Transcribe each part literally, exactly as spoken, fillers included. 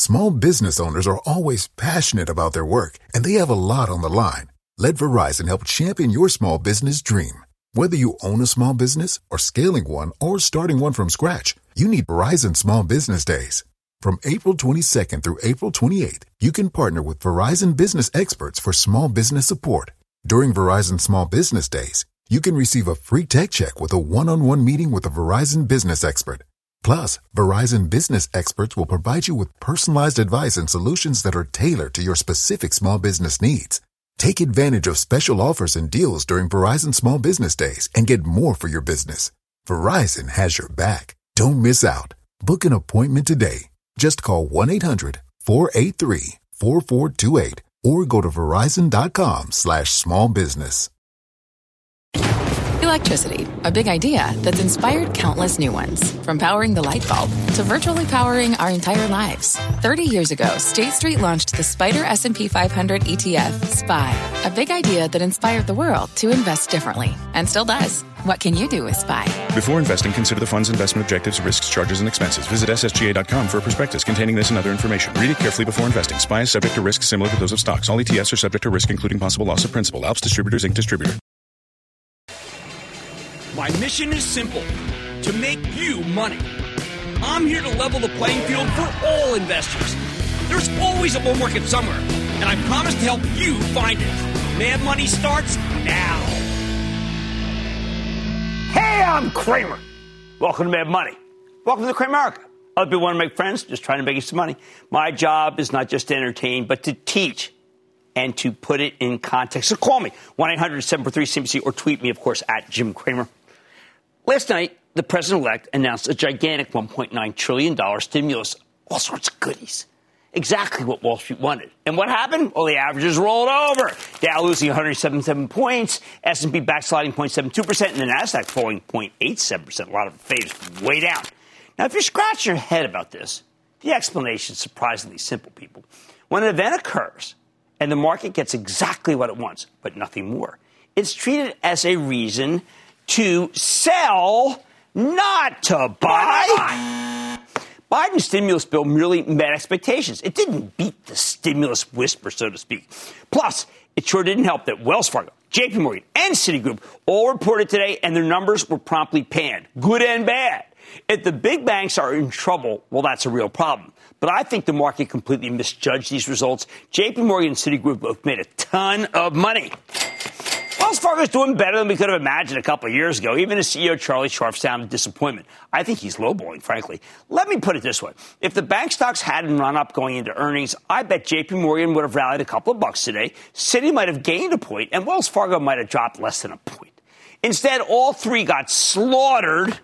Small business owners are always passionate about their work, and they have a lot on the line. Let Verizon help champion your small business dream. Whether you own a small business or scaling one or starting one from scratch, you need Verizon Small Business Days. From April twenty-second through April twenty-eighth, you can partner with Verizon business experts for small business support. During Verizon Small Business Days, you can receive a free tech check with a one-on-one meeting with a Verizon business expert. Plus, Verizon business experts will provide you with personalized advice and solutions that are tailored to your specific small business needs. Take advantage of special offers and deals during Verizon Small Business Days and get more for your business. Verizon has your back. Don't miss out. Book an appointment today. Just call one eight hundred four eight three four four two eight or go to verizon.com slash small business. Electricity, a big idea that's inspired countless new ones. From powering the light bulb to virtually powering our entire lives. thirty years ago, State Street launched the Spider S and P five hundred E T F, S P Y, a big idea that inspired the world to invest differently, and still does. What can you do with S P Y? Before investing, consider the fund's investment objectives, risks, charges, and expenses. Visit S S G A dot com for a prospectus containing this and other information. Read it carefully before investing. S P Y is subject to risks similar to those of stocks. All E T Fs are subject to risk, including possible loss of principal. Alps Distributors, Incorporated Distributor. My mission is simple, to make you money. I'm here to level the playing field for all investors. There's always a bull market somewhere, and I promise to help you find it. Mad Money starts now. Hey, I'm Kramer. Welcome to Mad Money. Welcome to Cramerica. Other people want to make friends, just trying to make you some money. My job is not just to entertain, but to teach and to put it in context. So call me, one eight hundred seven four three C B C, or tweet me, of course, at Jim Cramer. Last night, the president-elect announced a gigantic one point nine trillion dollars stimulus, all sorts of goodies. Exactly what Wall Street wanted. And what happened? Well, the averages rolled over. Dow losing one hundred seventy-seven points, S and P backsliding zero point seven two percent, and the NASDAQ falling zero point eight seven percent. A lot of faves way down. Now, if you're scratching your head about this, the explanation is surprisingly simple, people. When an event occurs and the market gets exactly what it wants, but nothing more, it's treated as a reason to sell, not to buy. Biden's stimulus bill merely met expectations. It didn't beat the stimulus whisper, so to speak. Plus, it sure didn't help that Wells Fargo, J P Morgan, and Citigroup all reported today, and their numbers were promptly panned, good and bad. If the big banks are in trouble, well, that's a real problem. But I think the market completely misjudged these results. J P Morgan and Citigroup both made a ton of money. Wells Fargo is doing better than we could have imagined a couple of years ago. Even as C E O Charlie Scharf sounded disappointment. I think he's lowballing, frankly. Let me put it this way. If the bank stocks hadn't run up going into earnings, I bet J P Morgan would have rallied a couple of bucks today. Citi might have gained a point, and Wells Fargo might have dropped less than a point. Instead, all three got slaughtered,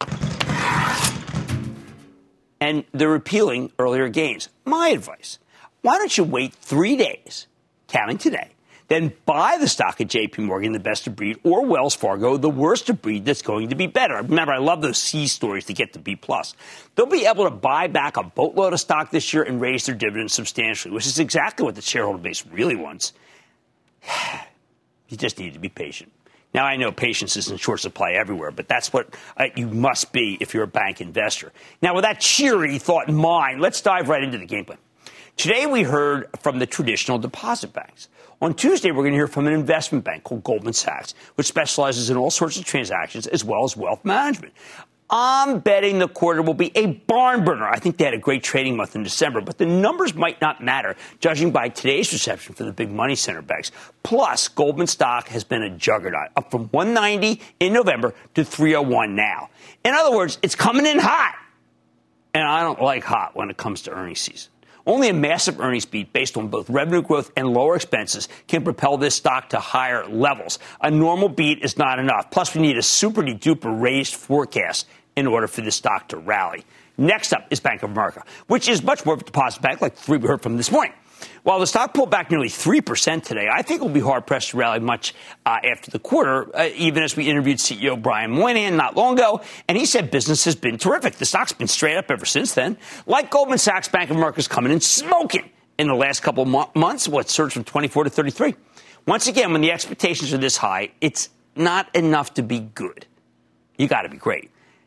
and they're repealing earlier gains. My advice, why don't you wait three days, counting today, then buy the stock at J P Morgan, the best of breed, or Wells Fargo, the worst of breed that's going to be better. Remember, I love those C stories to get to B plus. They'll be able to buy back a boatload of stock this year and raise their dividends substantially, which is exactly what the shareholder base really wants. You just need to be patient. Now, I know patience is in short supply everywhere, but that's what uh, you must be if you're a bank investor. Now, with that cheery thought in mind, let's dive right into the game plan. Today, we heard from the traditional deposit banks. On Tuesday, we're going to hear from an investment bank called Goldman Sachs, which specializes in all sorts of transactions as well as wealth management. I'm betting the quarter will be a barn burner. I think they had a great trading month in December, but the numbers might not matter, judging by today's reception for the big money center banks. Plus, Goldman stock has been a juggernaut, up from one ninety in November to three oh one now. In other words, it's coming in hot. And I don't like hot when it comes to earnings season. Only a massive earnings beat based on both revenue growth and lower expenses can propel this stock to higher levels. A normal beat is not enough. Plus, we need a super-duper raised forecast in order for this stock to rally. Next up is Bank of America, which is much more of a deposit bank like the three we heard from this morning. While the stock pulled back nearly three percent today, I think it will be hard-pressed to rally much uh, after the quarter, uh, even as we interviewed C E O Brian Moynihan not long ago, and he said business has been terrific. The stock's been straight up ever since then. Like Goldman Sachs, Bank of America's coming in smoking in the last couple of mo- months, what, surged from twenty-four to thirty-three. Once again, when the expectations are this high, it's not enough to be good. You got to be great.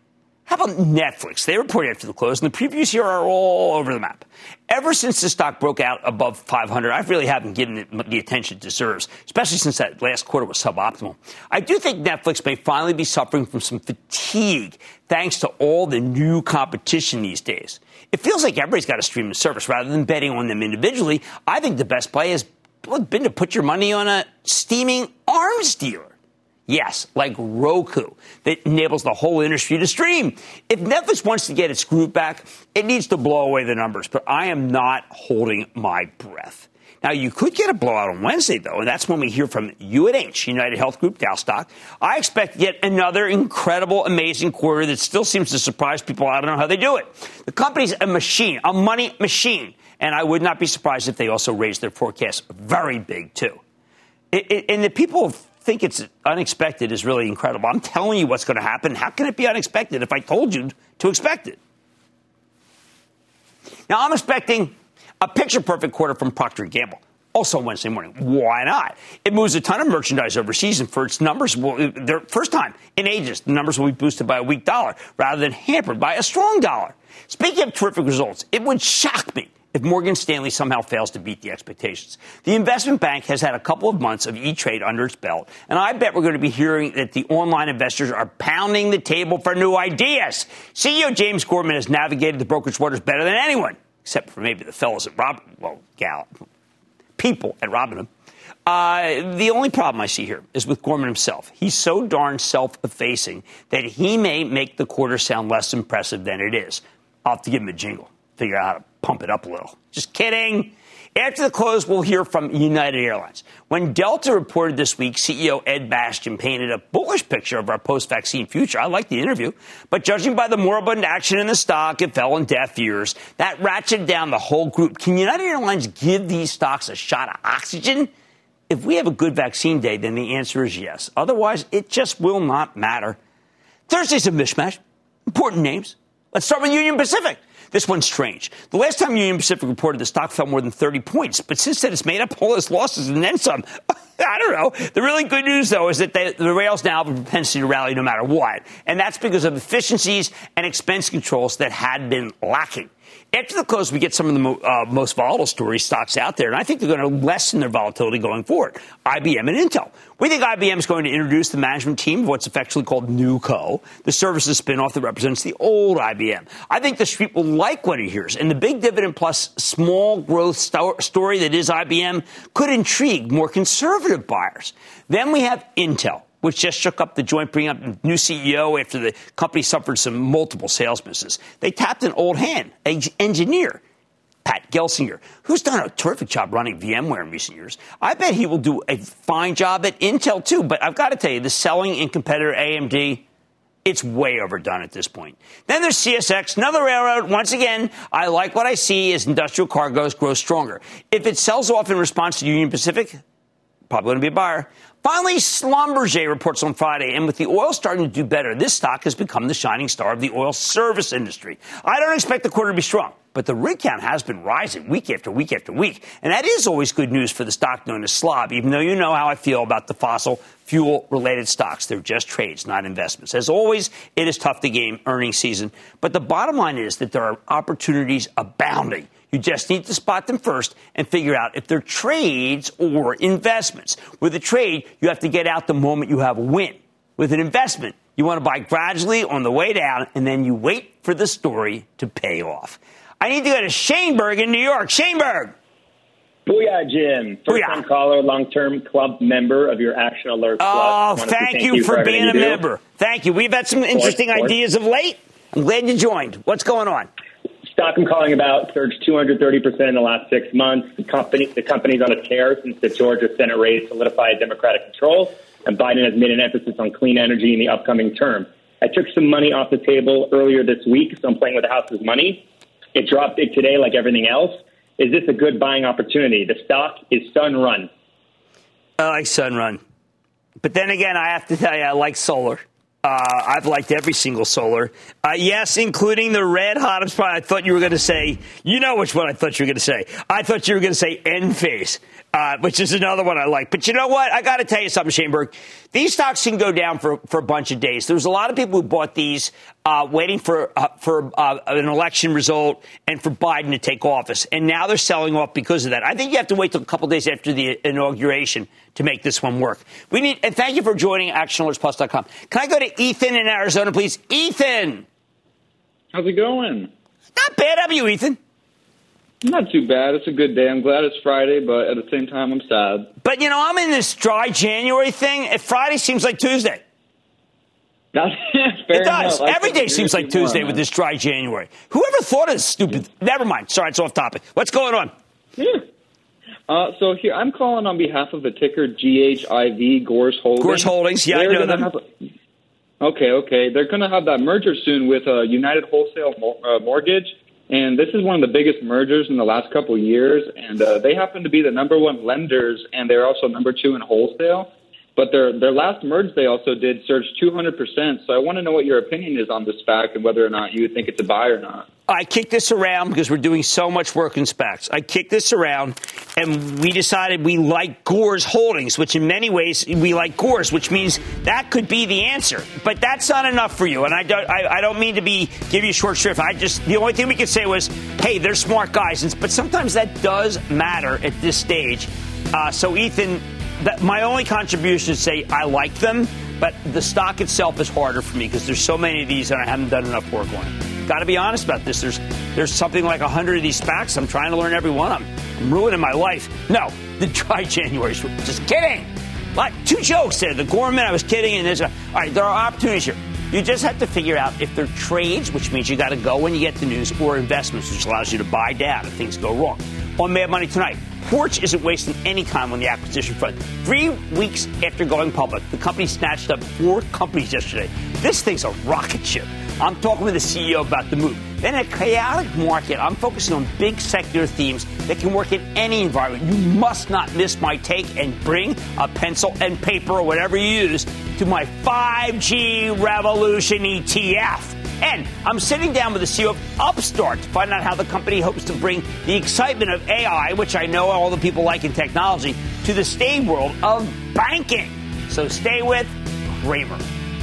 How about Netflix? They reported after the close, and the previews here are all over the map. Ever since the stock broke out above five hundred, I really haven't given it the attention it deserves, especially since that last quarter was suboptimal. I do think Netflix may finally be suffering from some fatigue thanks to all the new competition these days. It feels like everybody's got a streaming service rather than betting on them individually. I think the best play has been to put your money on a steaming arms dealer. Yes, like Roku, that enables the whole industry to stream. If Netflix wants to get its groove back, it needs to blow away the numbers, but I am not holding my breath. Now, you could get a blowout on Wednesday, though, and that's when we hear from U N H, United Health Group, Dow stock. I expect yet another incredible, amazing quarter that still seems to surprise people. I don't know how they do it. The company's a machine, a money machine, and I would not be surprised if they also raised their forecast very big, too. It, it, and the people think it's unexpected is really incredible. I'm telling you what's going to happen. How can it be unexpected if I told you to expect it? Now, I'm expecting a picture-perfect quarter from Procter and Gamble, also on Wednesday morning. Why not? It moves a ton of merchandise overseas, and for its numbers, will, their first time in ages, the numbers will be boosted by a weak dollar rather than hampered by a strong dollar. Speaking of terrific results, it would shock me if Morgan Stanley somehow fails to beat the expectations. The investment bank has had a couple of months of E-Trade under its belt, and I bet we're going to be hearing that the online investors are pounding the table for new ideas. C E O James Gorman has navigated the brokerage waters better than anyone, except for maybe the fellows at Rob, well, gal, people at Robinhood. Uh, the only problem I see here is with Gorman himself. He's so darn self-effacing that he may make the quarter sound less impressive than it is. I'll have to give him a jingle, figure out how to pump it up a little. Just kidding. After the close, we'll hear from United Airlines. When Delta reported this week, C E O Ed Bastian painted a bullish picture of our post-vaccine future. I liked the interview. But judging by the moribund action in the stock, it fell on deaf ears. That ratcheted down the whole group. Can United Airlines give these stocks a shot of oxygen? If we have a good vaccine day, then the answer is yes. Otherwise, it just will not matter. Thursday's a mishmash. Important names. Let's start with Union Pacific. This one's strange. The last time Union Pacific reported, the stock fell more than thirty points. But since then, it's made up all its losses and then some. I don't know. The really good news, though, is that they, the rails now have a propensity to rally no matter what. And that's because of efficiencies and expense controls that had been lacking. After the close, we get some of the mo- uh, most volatile story stocks out there, and I think they're going to lessen their volatility going forward. I B M and Intel. We think I B M is going to introduce the management team of what's effectively called NewCo, the services spinoff that represents the old I B M. I think the street will like what it hears, and the big dividend plus small growth st- story that is I B M could intrigue more conservative buyers. Then we have Intel, which just shook up the joint, bringing up a new C E O after the company suffered some multiple sales misses. They tapped an old hand, an engineer, Pat Gelsinger, who's done a terrific job running VMware in recent years. I bet he will do a fine job at Intel, too. But I've got to tell you, the selling in competitor A M D, it's way overdone at this point. Then there's C S X, another railroad. Once again, I like what I see as industrial cargoes grow stronger. If it sells off in response to Union Pacific, probably going to be a buyer. Finally, Schlumberger reports on Friday, and with the oil starting to do better, this stock has become the shining star of the oil service industry. I don't expect the quarter to be strong, but the rig count has been rising week after week after week, and that is always good news for the stock known as Slob, even though you know how I feel about the fossil fuel-related stocks. They're just trades, not investments. As always, it is tough to game earnings season, but the bottom line is that there are opportunities abounding. You just need to spot them first and figure out if they're trades or investments. With a trade, you have to get out the moment you have a win. With an investment, you want to buy gradually on the way down, and then you wait for the story to pay off. I need to go to Shaneberg in New York. Shaneberg. Booyah, Jim. First-time caller, long-term club member of your Action Alert Club. Oh, thank, thank you, you for, for being a member. Thank you. We've had some interesting course, ideas course. of late. I'm glad you joined. What's going on? Stock I'm calling about surged two hundred thirty percent in the last six months. The company, the company's on a tear since the Georgia Senate race solidified Democratic control, and Biden has made an emphasis on clean energy in the upcoming term. I took some money off the table earlier this week, so I'm playing with the house's money. It dropped big today like everything else. Is this a good buying opportunity? The stock is Sunrun. I like Sunrun. But then again, I have to tell you, I like solar. Uh, I've liked every single solar. Uh, yes, including the red hot. I thought you were going to say, you know which one I thought you were going to say. I thought you were going to say Enphase, uh, which is another one I like. But you know what? I got to tell you something, Shaneberg. These stocks can go down for, for a bunch of days. There's a lot of people who bought these uh, waiting for uh, for uh, an election result and for Biden to take office. And now they're selling off because of that. I think you have to wait till a couple days after the inauguration to make this one work. We need, and thank you for joining action alerts plus dot com. Can I go to Ethan in Arizona, please? Ethan. How's it going? Not bad. How are you, Ethan? Not too bad. It's a good day. I'm glad it's Friday, but at the same time, I'm sad. But, you know, I'm in this dry January thing. If Friday seems like Tuesday. Fair it does. Enough. Every day seems like Tuesday more, with this dry January. Whoever thought of this stupid? Yeah. Never mind. Sorry, it's off topic. What's going on? Yeah. Uh, so here, I'm calling on behalf of the ticker G H I V, Gores Holdings. Gores Holdings, yeah, They're I know them. Have a, okay, okay. They're going to have that merger soon with uh, United Wholesale Mo- uh, Mortgage. And this is one of the biggest mergers in the last couple of years. And uh, they happen to be the number one lenders, and they're also number two in wholesale. But their their last merge they also did surge two hundred percent. So I want to know what your opinion is on this SPAC and whether or not you think it's a buy or not. I kicked this around because we're doing so much work in SPACs. I kicked this around, and we decided we like Gores Holdings, which in many ways we like Gores, which means that could be the answer. But that's not enough for you, and I don't. I, I don't mean to be give you a short shrift. I just the only thing we could say was, hey, they're smart guys, and, but sometimes that does matter at this stage. Uh, so, Ethan, that, my only contribution is say I like them, but the stock itself is harder for me because there's so many of these, and I haven't done enough work on it. Got to be honest about this. There's there's something like one hundred of these SPACs. I'm trying to learn every one of them. I'm ruining my life. No, the dry January. Just kidding. Like, two jokes there. The Gorman, I was kidding. And there's a, all right, there are opportunities here. You just have to figure out if they're trades, which means you got to go when you get the news, or investments, which allows you to buy down if things go wrong. On Mad Money tonight, Porch isn't wasting any time on the acquisition front. Three weeks after going public, the company snatched up four companies yesterday. This thing's a rocket ship. I'm talking with the C E O about the move. Then in a chaotic market, I'm focusing on big secular themes that can work in any environment. You must not miss my take and bring a pencil and paper or whatever you use to my five G Revolution E T F. And I'm sitting down with the C E O of Upstart to find out how the company hopes to bring the excitement of A I, which I know all the people like in technology, to the staid world of banking. So stay with Cramer.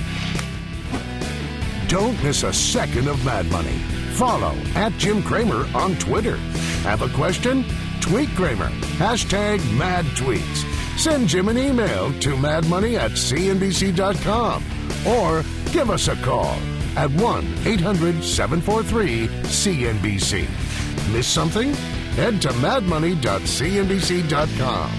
Don't miss a second of Mad Money. Follow at Jim Cramer on Twitter. Have a question? Tweet Cramer. Hashtag mad tweets. Send Jim an email to madmoney at c n b c dot com or give us a call at one eight hundred seven four three C N B C. Miss something? Head to mad money dot c n b c dot com.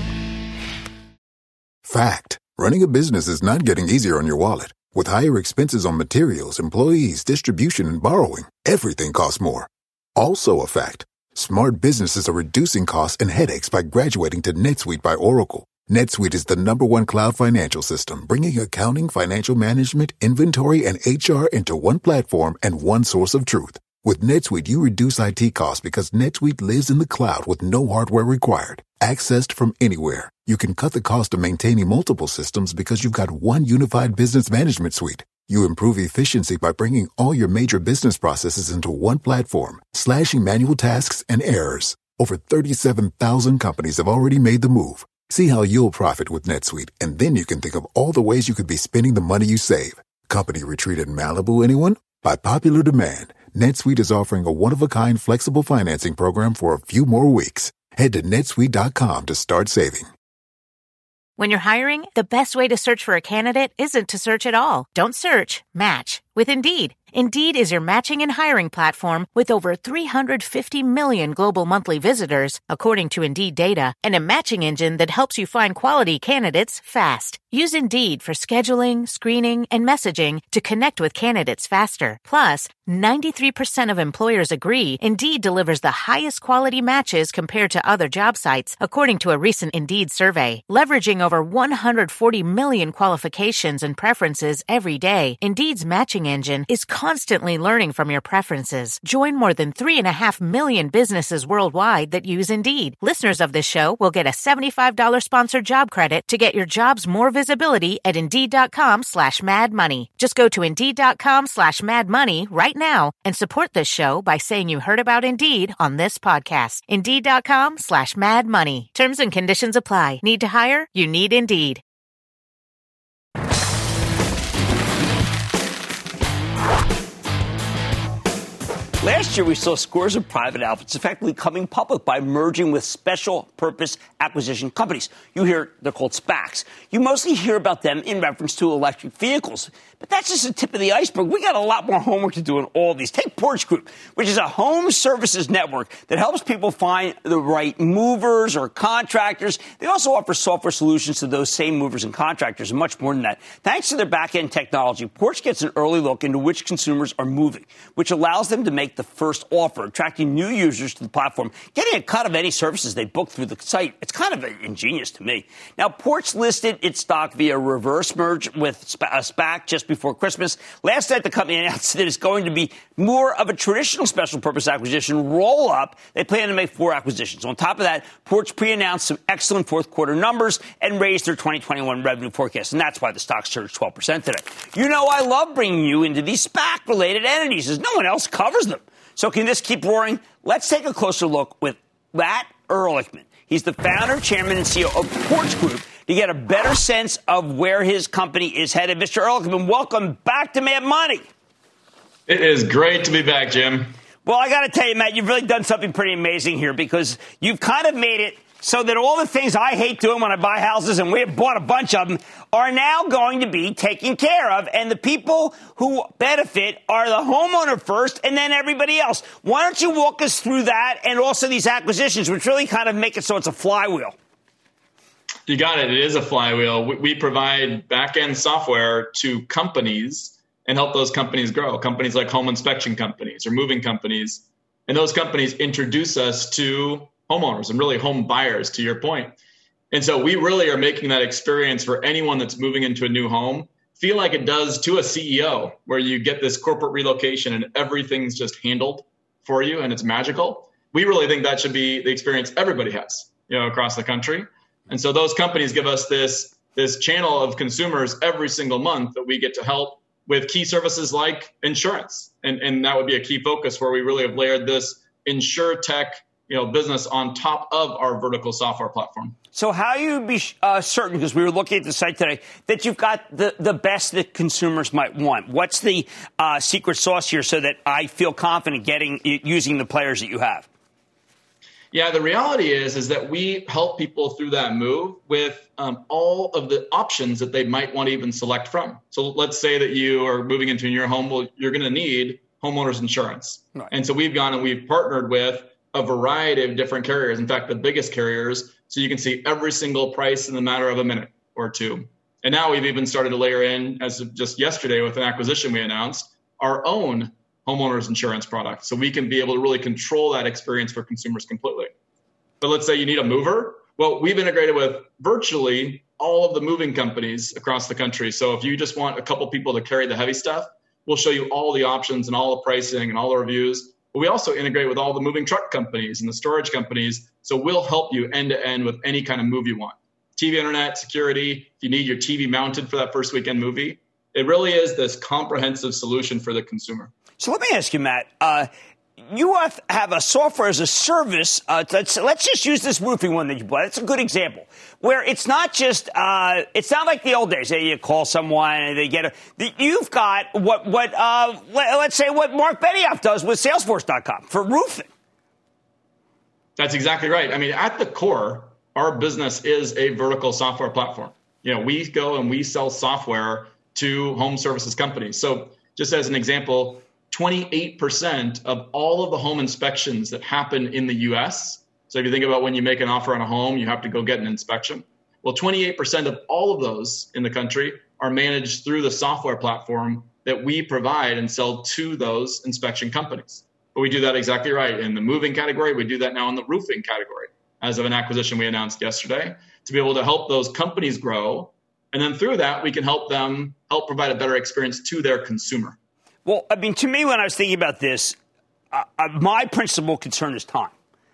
Fact. Running a business is not getting easier on your wallet. With higher expenses on materials, employees, distribution, and borrowing, everything costs more. Also a fact. Smart businesses are reducing costs and headaches by graduating to NetSuite by Oracle. NetSuite is the number one cloud financial system, bringing accounting, financial management, inventory, and H R into one platform and one source of truth. With NetSuite, you reduce I T costs because NetSuite lives in the cloud with no hardware required. Accessed from anywhere. You can cut the cost of maintaining multiple systems because you've got one unified business management suite. You improve efficiency by bringing all your major business processes into one platform, slashing manual tasks and errors. Over thirty-seven thousand companies have already made the move. See how you'll profit with NetSuite, and then you can think of all the ways you could be spending the money you save. Company retreat in Malibu, anyone? By popular demand, NetSuite is offering a one-of-a-kind flexible financing program for a few more weeks. Head to netsuite dot com to start saving. When you're hiring, the best way to search for a candidate isn't to search at all. Don't search, match with Indeed. Indeed is your matching and hiring platform with over three hundred fifty million global monthly visitors, according to Indeed data, and a matching engine that helps you find quality candidates fast. Use Indeed for scheduling, screening, and messaging to connect with candidates faster. Plus, ninety-three percent of employers agree Indeed delivers the highest quality matches compared to other job sites, according to a recent Indeed survey. Leveraging over one hundred forty million qualifications and preferences every day, Indeed's matching engine is constantly learning from your preferences. Join more than three and a half million businesses worldwide that use Indeed. Listeners of this show will get a seventy-five dollars sponsored job credit to get your jobs more visible visibility at Indeed.com slash Mad Money. Just go to Indeed.com slash Mad Money right now and support this show by saying you heard about Indeed on this podcast. Indeed.com slash Mad Money. Terms and conditions apply. Need to hire? You need Indeed. Last year, we saw scores of private outfits effectively coming public by merging with special purpose acquisition companies. You hear they're called SPACs. You mostly hear about them in reference to electric vehicles. But that's just the tip of the iceberg. We got a lot more homework to do on all of these. Take Porch Group, which is a home services network that helps people find the right movers or contractors. They also offer software solutions to those same movers and contractors and much more than that. Thanks to their back-end technology, Porch gets an early look into which consumers are moving, which allows them to make the first offer, attracting new users to the platform, getting a cut of any services they book through the site. It's kind of ingenious to me. Now, Porch listed its stock via reverse merge with a SPAC just before Christmas. Last night, the company announced that it's going to be more of a traditional special purpose acquisition roll-up. They plan to make four acquisitions. On top of that, Porch pre-announced some excellent fourth quarter numbers and raised their twenty twenty-one revenue forecast, and that's why the stock surged twelve percent today. You know I love bringing you into these SPAC-related entities, as no one else covers them. So can this keep roaring? Let's take a closer look with Matt Ehrlichman. He's the founder, chairman, and C E O of Porch Group to get a better sense of where his company is headed. Mister Ehrlichman, welcome back to Mad Money. It is great to be back, Jim. Well, I got to tell you, Matt, you've really done something pretty amazing here because you've kind of made it so that all the things I hate doing when I buy houses, and we have bought a bunch of them, are now going to be taken care of. And the people who benefit are the homeowner first and then everybody else. Why don't you walk us through that and also these acquisitions, which really kind of make it so it's a flywheel? You got it. It is a flywheel. We, we provide back-end software to companies and help those companies grow. Companies like home inspection companies or moving companies. And those companies introduce us to homeowners and really home buyers, to your point. And so we really are making that experience for anyone that's moving into a new home feel like it does to a C E O, where you get this corporate relocation and everything's just handled for you and it's magical. We really think that should be the experience everybody has, you know, across the country. And so those companies give us this, this channel of consumers every single month that we get to help with key services like insurance. And, and that would be a key focus where we really have layered this InsurTech you know, business on top of our vertical software platform. So how you be uh, certain, because we were looking at the site today, that you've got the, the best that consumers might want? What's the uh, secret sauce here so that I feel confident getting using the players that you have? Yeah, the reality is, is that we help people through that move with um, all of the options that they might want to even select from. So let's say that you are moving into your home. Well, you're going to need homeowners insurance. Right. And so we've gone and we've partnered with a variety of different carriers. In fact, the biggest carriers, so you can see every single price in the matter of a minute or two. And now we've even started to layer in, as of just yesterday with an acquisition we announced, our own homeowners insurance product. So we can be able to really control that experience for consumers completely. But let's say you need a mover. Well, we've integrated with virtually all of the moving companies across the country. So if you just want a couple people to carry the heavy stuff, we'll show you all the options and all the pricing and all the reviews. But we also integrate with all the moving truck companies and the storage companies. So we'll help you end to end with any kind of move you want. T V, internet, security, if you need your T V mounted for that first weekend movie. It really is this comprehensive solution for the consumer. So let me ask you, Matt, uh, you have a software as a service. Uh, let's, let's just use this roofing one that you bought. It's a good example where it's not just, uh, it's not like the old days. You call someone and they get a, you've got what, what, uh, let's say what Mark Benioff does with Salesforce dot com for roofing. That's exactly right. I mean, at the core, our business is a vertical software platform. You know, we go and we sell software to home services companies. So just as an example, twenty-eight percent of all of the home inspections that happen in the U S. So if you think about when you make an offer on a home, you have to go get an inspection. Well, twenty-eight percent of all of those in the country are managed through the software platform that we provide and sell to those inspection companies. But we do that exactly right in the moving category. We do that now in the roofing category as of an acquisition we announced yesterday to be able to help those companies grow. And then through that, we can help them help provide a better experience to their consumer. Well, I mean, to me, when I was thinking about this, uh, uh, my principal concern is time.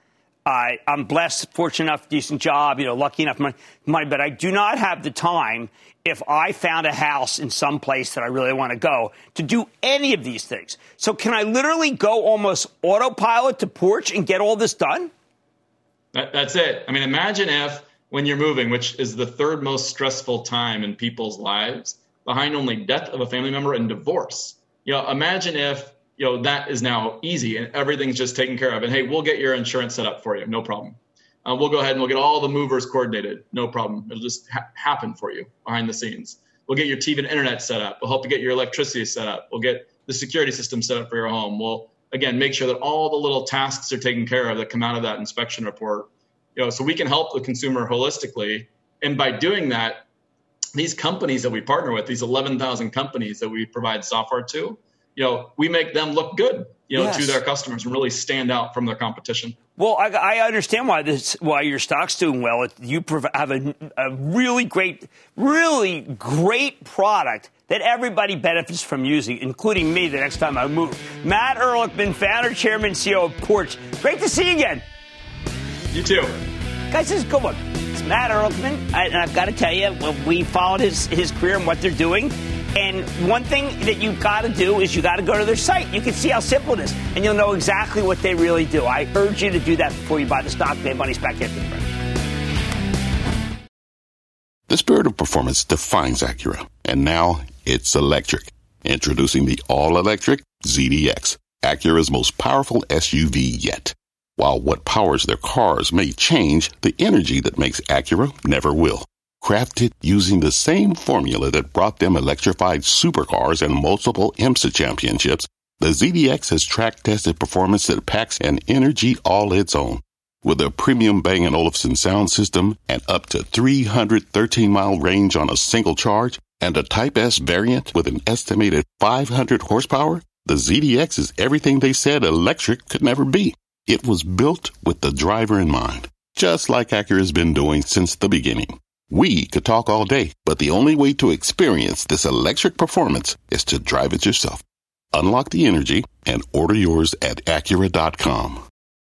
I, I'm blessed, fortunate enough, decent job, you know, lucky enough money, money, but I do not have the time if I found a house in some place that I really want to go to do any of these things. So can I literally go almost autopilot to Porch and get all this done? That, that's it. I mean, imagine if when you're moving, which is the third most stressful time in people's lives, behind only death of a family member and divorce. You know, imagine if, you know, that is now easy and everything's just taken care of. And hey, we'll get your insurance set up for you. No problem. Uh, we'll go ahead and we'll get all the movers coordinated. No problem. It'll just ha- happen for you behind the scenes. We'll get your T V and internet set up. We'll help you get your electricity set up. We'll get the security system set up for your home. We'll, again, make sure that all the little tasks are taken care of that come out of that inspection report. You know, so we can help the consumer holistically. And by doing that, these companies that we partner with, these eleven thousand companies that we provide software to, you know, we make them look good, you know, yes. to their customers and really stand out from their competition. Well, I, I understand why this, why your stock's doing well. You have a, a really great, really great product that everybody benefits from using, including me the next time I move. Matt Ehrlichman, founder, chairman, C E O of Porch. Great to see you again. You too. Guys, this is a good one. It's Matt Ehrlichman, I, and I've got to tell you, we followed his, his career and what they're doing. And one thing that you've got to do is you got to go to their site. You can see how simple it is, and you'll know exactly what they really do. I urge you to do that before you buy the stock. Dave Money's back after the break. The spirit of performance defines Acura, and now it's electric. Introducing the all-electric Z D X, Acura's most powerful S U V yet. While what powers their cars may change, the energy that makes Acura never will. Crafted using the same formula that brought them electrified supercars and multiple IMSA championships, the Z D X has track-tested performance that packs an energy all its own. With a premium Bang and Olufsen sound system and up to three hundred thirteen mile range on a single charge, and a Type S variant with an estimated five hundred horsepower, the Z D X is everything they said electric could never be. It was built with the driver in mind, just like Acura's been doing since the beginning. We could talk all day, but the only way to experience this electric performance is to drive it yourself. Unlock the energy and order yours at Acura dot com.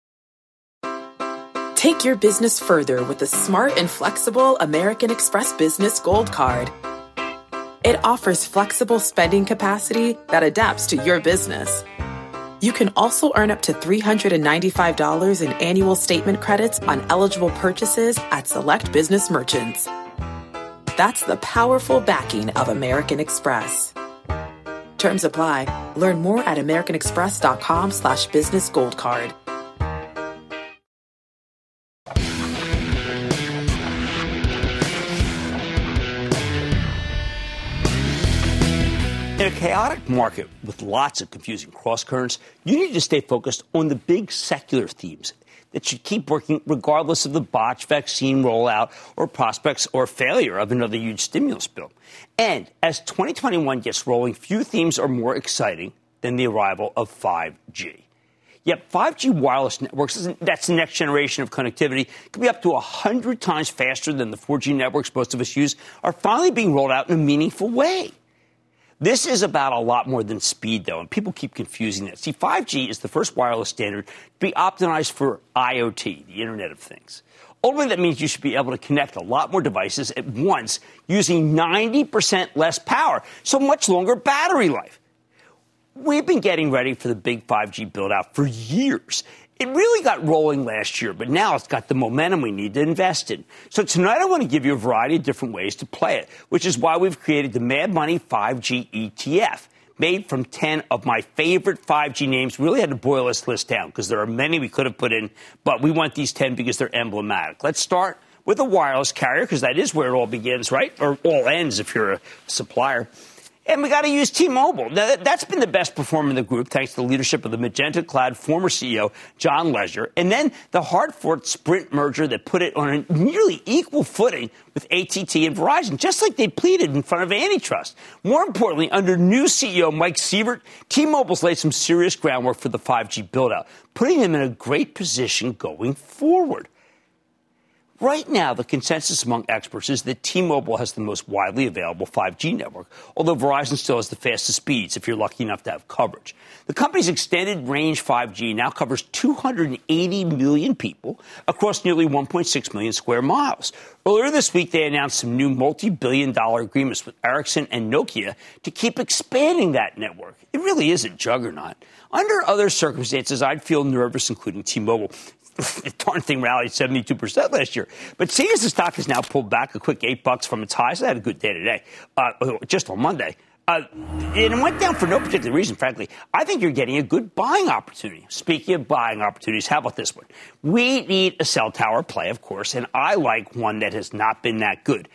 Take your business further with the smart and flexible American Express Business Gold Card. It offers flexible spending capacity that adapts to your business. You can also earn up to three hundred ninety-five dollars in annual statement credits on eligible purchases at select business merchants. That's the powerful backing of American Express. Terms apply. Learn more at americanexpress.com slash business gold card. In a chaotic market with lots of confusing cross-currents, you need to stay focused on the big secular themes that should keep working regardless of the botched vaccine rollout or prospects or failure of another huge stimulus bill. And as twenty twenty-one gets rolling, few themes are more exciting than the arrival of five G. Yet five G wireless networks, that's the next generation of connectivity, could be up to one hundred times faster than the four G networks most of us use, are finally being rolled out in a meaningful way. This is about a lot more than speed, though, and people keep confusing that. See, five G is the first wireless standard to be optimized for I O T, the Internet of Things. Ultimately, that means you should be able to connect a lot more devices at once using ninety percent less power, so much longer battery life. We've been getting ready for the big five G build-out for years. It really got rolling last year, but now it's got the momentum we need to invest in. So tonight I want to give you a variety of different ways to play it, which is why we've created the Mad Money five G E T F, made from ten of my favorite five G names. We really had to boil this list down because there are many we could have put in, but we want these ten because they're emblematic. Let's start with a wireless carrier because that is where it all begins, right? Or all ends if you're a supplier. And we got to use T-Mobile. Now, that's been the best performer in the group, thanks to the leadership of the Magenta Cloud former C E O, John Legere. And then the hard-fought Sprint merger that put it on a nearly equal footing with A T and T and Verizon, just like they pleaded in front of antitrust. More importantly, under new C E O Mike Sievert, T-Mobile's laid some serious groundwork for the five G build-out, putting them in a great position going forward. Right now, the consensus among experts is that T-Mobile has the most widely available five G network, although Verizon still has the fastest speeds if you're lucky enough to have coverage. The company's extended range five G now covers two hundred eighty million people across nearly one point six million square miles. Earlier this week, they announced some new multi-billion dollar agreements with Ericsson and Nokia to keep expanding that network. It really is a juggernaut. Under other circumstances, I'd feel nervous, including T-Mobile. The darn thing rallied seventy-two percent last year. But seeing as the stock has now pulled back a quick eight bucks from its highs, I had a good day today, uh, just on Monday. Uh, and it went down for no particular reason, frankly. I think you're getting a good buying opportunity. Speaking of buying opportunities, how about this one? We need a cell tower play, of course, and I like one that has not been that good.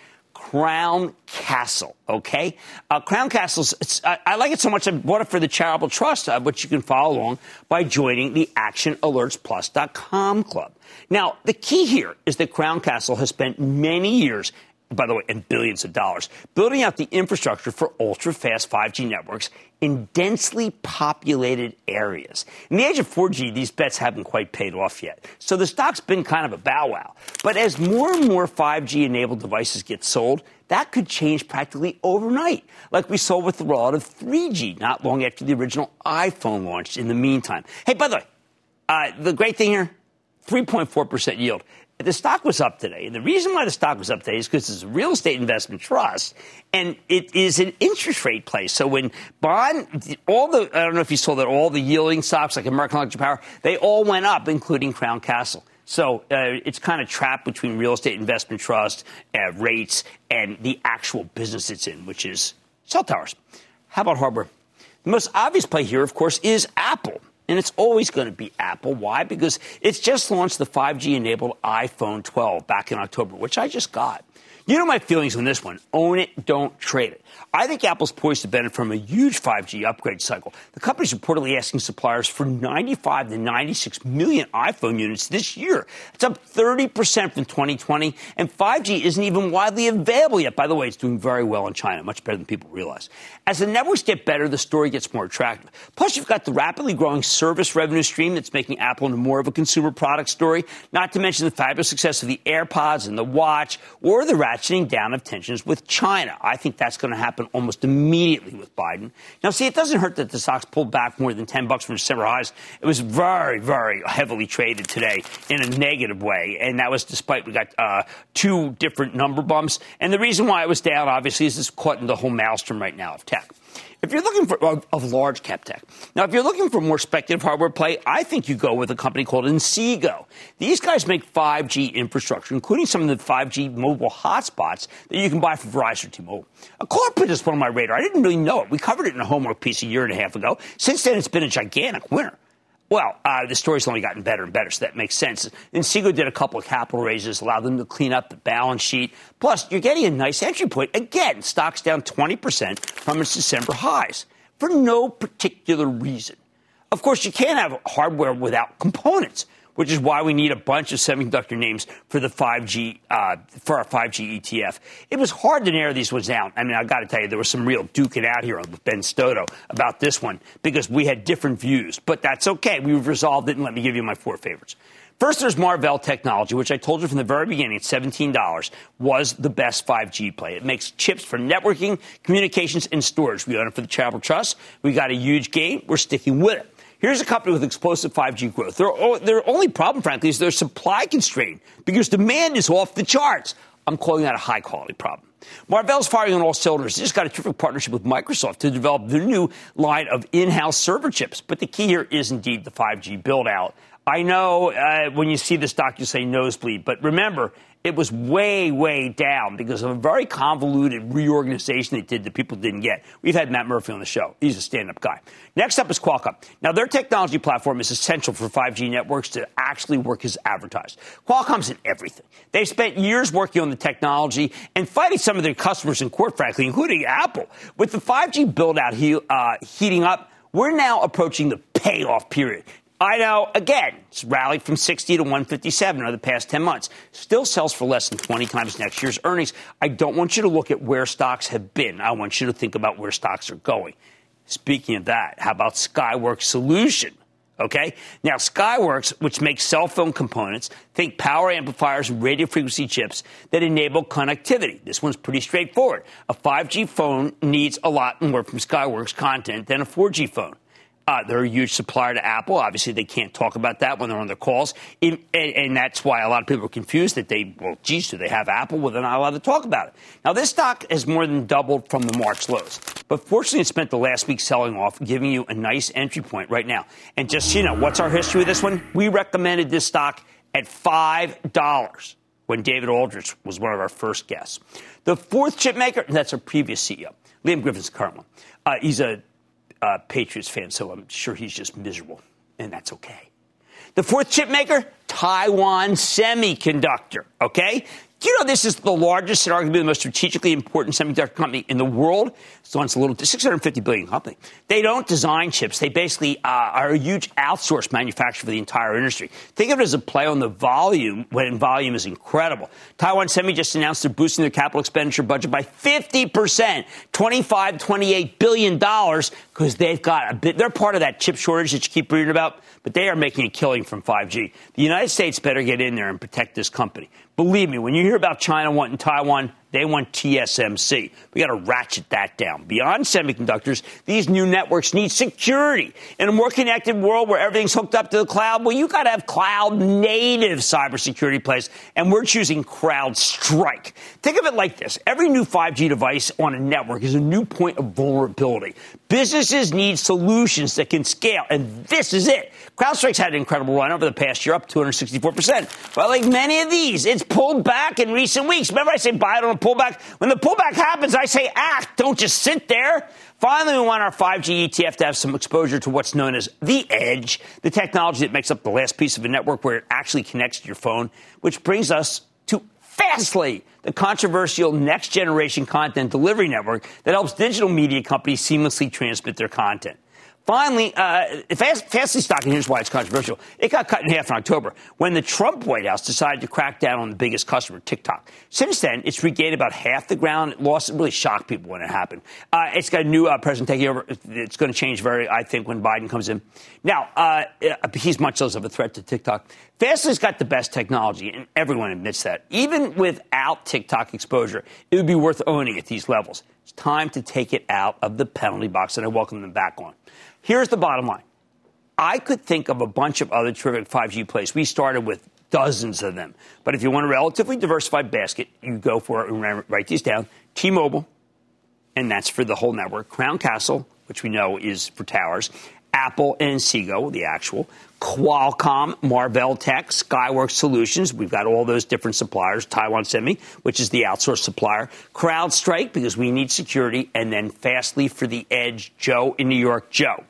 Crown Castle, okay? Uh, Crown Castle's, it's, I, I like it so much I bought it for the Charitable Trust, uh, which you can follow along by joining the action alerts plus dot com club. Now, the key here is that Crown Castle has spent many years, by the way, and billions of dollars, building out the infrastructure for ultra-fast five G networks in densely populated areas. In the age of four G, these bets haven't quite paid off yet. So the stock's been kind of a bow wow. But as more and more five G-enabled devices get sold, that could change practically overnight, like we saw with the rollout of three G not long after the original iPhone launched in the meantime. Hey, by the way, uh, the great thing here, three point four percent yield. The stock was up today. And the reason why the stock was up today is because it's a real estate investment trust, and it is an interest rate play. So when bond, all the, I don't know if you saw that, all the yielding stocks like American Electric Power, they all went up, including Crown Castle. So uh, it's kind of trapped between real estate investment trust, uh, rates, and the actual business it's in, which is cell towers. How about hardware? The most obvious play here, of course, is Apple. And it's always going to be Apple. Why? Because it's just launched the five G-enabled iPhone twelve back in October, which I just got. You know my feelings on this one. Own it, don't trade it. I think Apple's poised to benefit from a huge five G upgrade cycle. The company's reportedly asking suppliers for ninety-five to ninety-six million iPhone units this year. It's up thirty percent from twenty twenty, and five G isn't even widely available yet. By the way, it's doing very well in China, much better than people realize. As the networks get better, the story gets more attractive. Plus, you've got the rapidly growing service revenue stream that's making Apple into more of a consumer product story, not to mention the fabulous success of the AirPods and the watch, or the ratcheting down of tensions with China. I think that's going to happen almost immediately with Biden. Now, see, it doesn't hurt that the stocks pulled back more than ten bucks from December highs. It was very, very heavily traded today in a negative way, and that was despite we got uh, two different number bumps. And the reason why it was down, obviously, is it's caught in the whole maelstrom right now of tech. If you're looking for of, of large cap tech, now if you're looking for more speculative hardware play, I think you go with a company called Inseego. These guys make five G infrastructure, including some of the five G mobile hotspots that you can buy from Verizon or T-Mobile. A caller put this one on my radar. I didn't really know it. We covered it in a homework piece a year and a half ago. Since then, it's been a gigantic winner. Well, uh, the story's only gotten better and better, so that makes sense. Inseego did a couple of capital raises, allowed them to clean up the balance sheet. Plus, you're getting a nice entry point. Again, stock's down twenty percent from its December highs for no particular reason. Of course, you can't have hardware without components, which is why we need a bunch of semiconductor names for the five G, uh, for our five G E T F. It was hard to narrow these ones down. I mean, I got to tell you, there was some real duking out here with Ben Stoto about this one because we had different views, but that's okay. We've resolved it, and let me give you my four favorites. First, there's Marvell Technology, which I told you from the very beginning at seventeen dollars was the best five G play. It makes chips for networking, communications, and storage. We own it for the Charitable Trust. We got a huge gain. We're sticking with it. Here's a company with explosive five G growth. Their, their only problem, frankly, is they're supply constrained because demand is off the charts. I'm calling that a high-quality problem. Marvell's firing on all cylinders. They just got a terrific partnership with Microsoft to develop their new line of in-house server chips. But the key here is indeed the five G build-out. I know uh, when you see the stock, you say nosebleed. But remember, it was way, way down because of a very convoluted reorganization they did that people didn't get. We've had Matt Murphy on the show. He's a stand-up guy. Next up is Qualcomm. Now, their technology platform is essential for five G networks to actually work as advertised. Qualcomm's in everything. They've spent years working on the technology and fighting some of their customers in court, frankly, including Apple. With the five G build-out he, uh, heating up, we're now approaching the payoff period. I know, again, it's rallied from sixty to one fifty-seven over the past ten months. Still sells for less than twenty times next year's earnings. I don't want you to look at where stocks have been. I want you to think about where stocks are going. Speaking of that, how about Skyworks Solution? Okay? Now, Skyworks, which makes cell phone components, think power amplifiers and radio frequency chips that enable connectivity. This one's pretty straightforward. A five G phone needs a lot more from Skyworks content than a four G phone. Uh, they're a huge supplier to Apple. Obviously, they can't talk about that when they're on their calls. And, and, and that's why a lot of people are confused that they, well, geez, do they have Apple? Well, they're not allowed to talk about it. Now, this stock has more than doubled from the March lows. But fortunately, it spent the last week selling off, giving you a nice entry point right now. And just so you know, what's our history with this one? We recommended this stock at five dollars when David Aldrich was one of our first guests. The fourth chip maker, that's our previous C E O. Liam Griffin's the current one. Uh, he's a Uh, Patriots fan, so I'm sure he's just miserable, and that's okay. The fourth chip maker, Taiwan Semiconductor, okay? Do you know this is the largest and arguably the most strategically important semiconductor company in the world? So it's a little six hundred fifty billion dollars company. They don't design chips. They basically uh, are a huge outsourced manufacturer for the entire industry. Think of it as a play on the volume when volume is incredible. Taiwan Semi just announced they're boosting their capital expenditure budget by fifty percent, twenty-five, twenty-eight billion dollars, because they've got a bit. They're part of that chip shortage that you keep reading about, but they are making a killing from five G. The United States better get in there and protect this company. Believe me, when you hear about China wanting Taiwan, they want T S M C. We got to ratchet that down. Beyond semiconductors, these new networks need security. In a more connected world where everything's hooked up to the cloud, well, you got to have cloud-native cybersecurity plays, and we're choosing CrowdStrike. Think of it like this. Every new five G device on a network is a new point of vulnerability. Businesses need solutions that can scale, and this is it. CrowdStrike's had an incredible run over the past year, up two hundred sixty-four percent. But like many of these, it's pulled back in recent weeks. Remember I say buy it on a pullback? When the pullback happens, I say act. Don't just sit there. Finally, we want our five G E T F to have some exposure to what's known as the edge, the technology that makes up the last piece of a network where it actually connects to your phone, which brings us to Fastly, the controversial next-generation content delivery network that helps digital media companies seamlessly transmit their content. Finally, uh, Fast, Fastly stock, and here's why it's controversial. It got cut in half in October when the Trump White House decided to crack down on the biggest customer, TikTok. Since then, it's regained about half the ground it lost. It really shocked people when it happened. Uh, it's got a new uh, president taking over. It's going to change very, I think, when Biden comes in. Now, uh, he's much less of a threat to TikTok. Fastly's got the best technology, and everyone admits that. Even without TikTok exposure, it would be worth owning at these levels. It's time to take it out of the penalty box, and I welcome them back on. Here's the bottom line. I could think of a bunch of other terrific five G plays. We started with dozens of them. But if you want a relatively diversified basket, you go for it. And write these down. T-Mobile, and that's for the whole network. Crown Castle, which we know is for towers. Apple and Inseego, the actual. Qualcomm, Marvell Tech, Skyworks Solutions. We've got all those different suppliers. Taiwan Semi, which is the outsourced supplier. CrowdStrike, because we need security. And then Fastly for the edge. Joe in New York. Joe.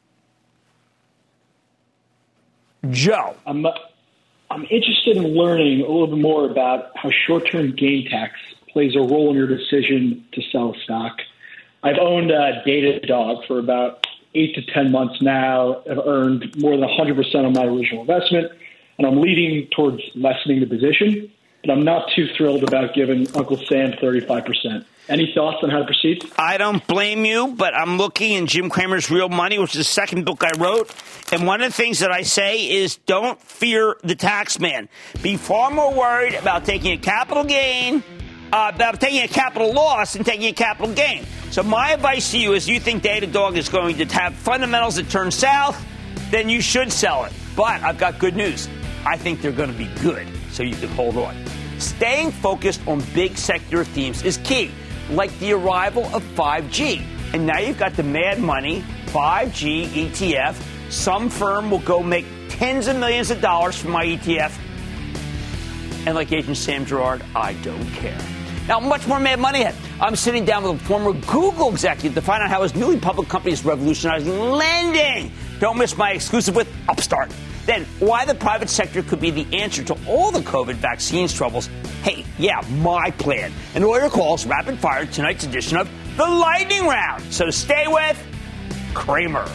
Joe. I'm, uh, I'm interested in learning a little bit more about how short-term gain tax plays a role in your decision to sell a stock. I've owned uh, Datadog for about eight to ten months now. I've earned more than one hundred percent of my original investment, and I'm leading towards lessening the position, but I'm not too thrilled about giving Uncle Sam thirty-five percent. Any thoughts on how to proceed? I don't blame you, but I'm looking in Jim Cramer's Real Money, which is the second book I wrote. And one of the things that I say is don't fear the tax man. Be far more worried about taking a capital gain, uh, about taking a capital loss and taking a capital gain. So my advice to you is you think Datadog is going to have fundamentals that turn south, then you should sell it. But I've got good news. I think they're going to be good, so you can hold on. Staying focused on big secular themes is key, like the arrival of five G. And now you've got the mad money, five G E T F. Some firm will go make tens of millions of dollars from my E T F. And like Agent Sam Gerard, I don't care. Now, much more mad money ahead. I'm sitting down with a former Google executive to find out how his newly public company is revolutionizing lending. Don't miss my exclusive with Upstart. Then, why the private sector could be the answer to all the COVID vaccines troubles. Hey, yeah, my plan. And all your calls, rapid fire, tonight's edition of The Lightning Round. So stay with Cramer.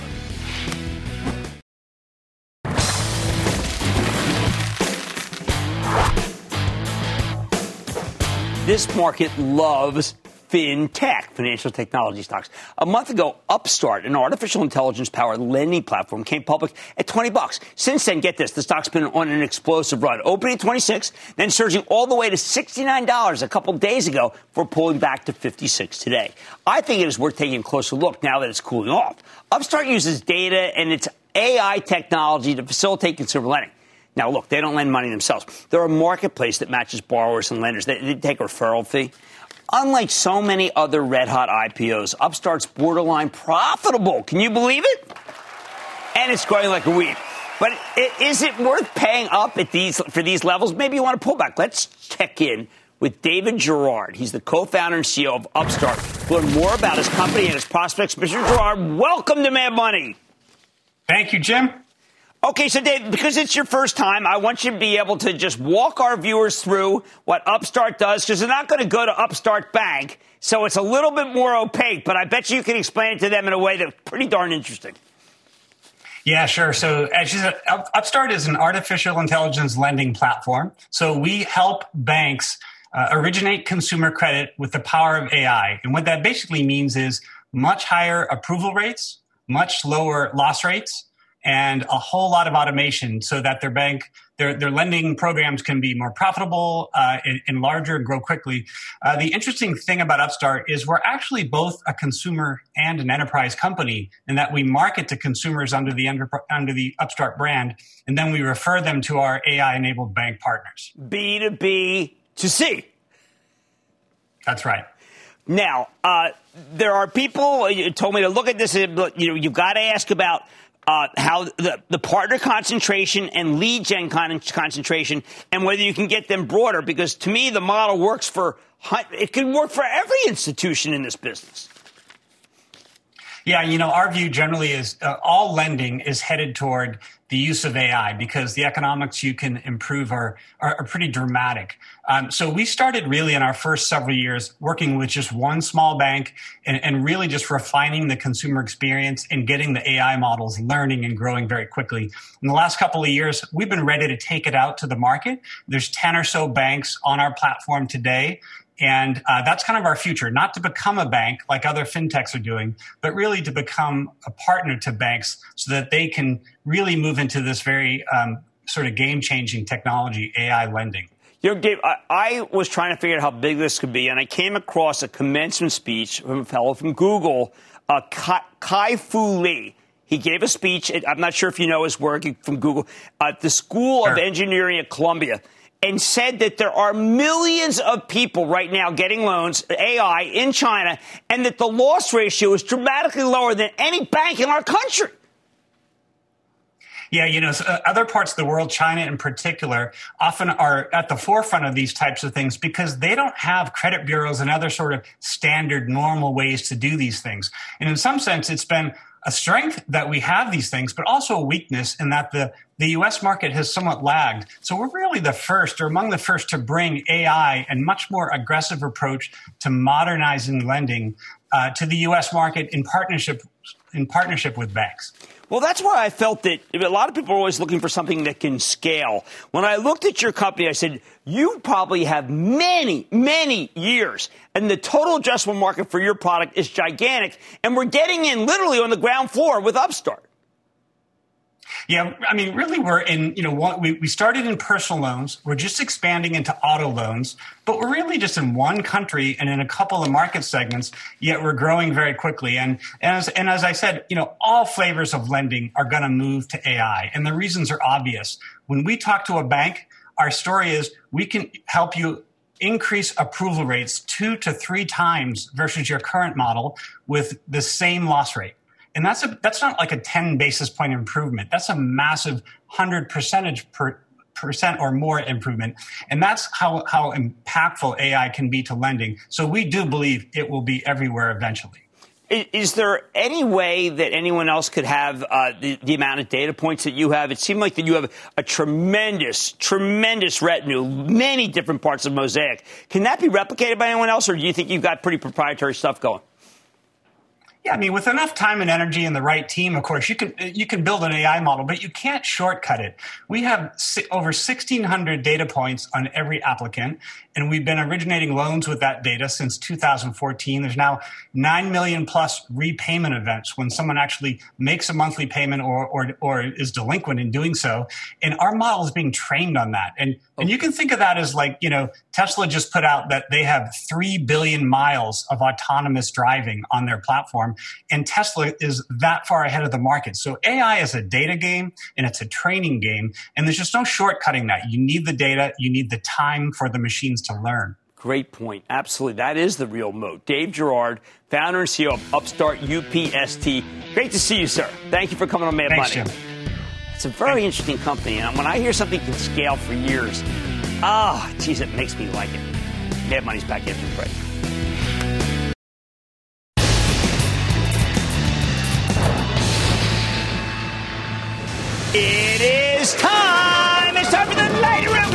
This market loves fintech, financial technology stocks. A month ago, Upstart, an artificial intelligence-powered lending platform, came public at twenty bucks. Since then, get this, the stock's been on an explosive run, opening at twenty-six, then surging all the way to sixty-nine dollars a couple days ago before pulling back to fifty-six today. I think it is worth taking a closer look now that it's cooling off. Upstart uses data and its A I technology to facilitate consumer lending. Now, look, they don't lend money themselves. They're a marketplace that matches borrowers and lenders. They, they take a referral fee. Unlike so many other red-hot I P Os, Upstart's borderline profitable. Can you believe it? And it's growing like a weed. But it, is it worth paying up at these for these levels? Maybe you want to pull back. Let's check in with David Gerard. He's the co-founder and C E O of Upstart. Learn more about his company and his prospects. Mister Gerard, welcome to Mad Money. Thank you, Jim. Okay, so Dave, because it's your first time, I want you to be able to just walk our viewers through what Upstart does, because they're not going to go to Upstart Bank, so it's a little bit more opaque, but I bet you can explain it to them in a way that's pretty darn interesting. Yeah, sure. So as you said, Upstart is an artificial intelligence lending platform. So we help banks uh, originate consumer credit with the power of A I. And what that basically means is much higher approval rates, much lower loss rates, and a whole lot of automation so that their bank, their, their lending programs can be more profitable uh, and, and larger and grow quickly. Uh, the interesting thing about Upstart is we're actually both a consumer and an enterprise company in that we market to consumers under the under, under the Upstart brand, and then we refer them to our A I-enabled bank partners. B to B to C. That's right. Now, uh, there are people you told me to look at this. You know, you've got to ask about Uh, how the, the partner concentration and lead gen con- concentration and whether you can get them broader, because to me, the model works for, it can work for every institution in this business. Yeah, you know, our view generally is uh, all lending is headed toward the use of A I because the economics you can improve are, are, are pretty dramatic. Um, so we started really in our first several years working with just one small bank and, and really just refining the consumer experience and getting the A I models learning and growing very quickly. In the last couple of years, we've been ready to take it out to the market. There's ten or so banks on our platform today. And uh, that's kind of our future, not to become a bank like other fintechs are doing, but really to become a partner to banks so that they can really move into this very um, sort of game-changing technology, A I lending. You know, Dave, I, I was trying to figure out how big this could be, and I came across a commencement speech from a fellow from Google, uh, Kai, Kai-Fu Lee. He gave a speech. I'm not sure if you know his work from Google, at the School Sure. of Engineering at Columbia, and said that there are millions of people right now getting loans, A I, in China, and that the loss ratio is dramatically lower than any bank in our country. Yeah, you know, so, uh, other parts of the world, China in particular, often are at the forefront of these types of things because they don't have credit bureaus and other sort of standard, normal ways to do these things. And in some sense, it's been a strength that we have these things, but also a weakness in that the, the U S market has somewhat lagged. So we're really the first or among the first to bring A I and much more aggressive approach to modernizing lending uh, to the U S market in partnership in partnership with banks. Well, that's why I felt that a lot of people are always looking for something that can scale. When I looked at your company, I said, you probably have many, many years, and the total addressable market for your product is gigantic, and we're getting in literally on the ground floor with Upstart. Yeah, I mean, really, we're in, you know, one, we, we started in personal loans. We're just expanding into auto loans, but we're really just in one country and in a couple of market segments, yet we're growing very quickly. And, and, as, and as I said, you know, all flavors of lending are going to move to A I, and the reasons are obvious. When we talk to a bank, our story is we can help you increase approval rates two to three times versus your current model with the same loss rate. And that's a, that's not like a ten basis point improvement. That's a massive one hundred percentage per, percent or more improvement. And that's how, how impactful A I can be to lending. So we do believe it will be everywhere eventually. Is there any way that anyone else could have uh, the, the amount of data points that you have? It seemed like that you have a tremendous, tremendous retinue, many different parts of Mosaic. Can that be replicated by anyone else, or do you think you've got pretty proprietary stuff going? Yeah, I mean, with enough time and energy and the right team, of course, you can you can build an A I model, but you can't shortcut it. We have si- over sixteen hundred data points on every applicant, and we've been originating loans with that data since two thousand fourteen. There's now nine million plus repayment events when someone actually makes a monthly payment or or, or is delinquent in doing so, and our model is being trained on that. And and you can think of that as like, you know, Tesla just put out that they have three billion miles of autonomous driving on their platform. And Tesla is that far ahead of the market. So A I is a data game and it's a training game. And there's just no shortcutting that. You need the data. You need the time for the machines to learn. Great point. Absolutely. That is the real moat. Dave Gerard, founder and C E O of Upstart U P S T. Great to see you, sir. Thank you for coming on Mad Thanks, Money. Jim. It's a very interesting company. And when I hear something can scale for years, ah, oh, geez, it makes me like it. Mad Money's back after the break. It is time! It's time for the lightning round!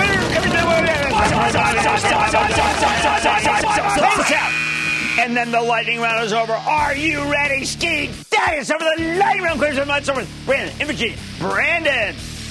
And then the lightning round is over. Are you ready, Steve? That is time for the lightning round. It's over. Brandon, in Virginia. Brandon!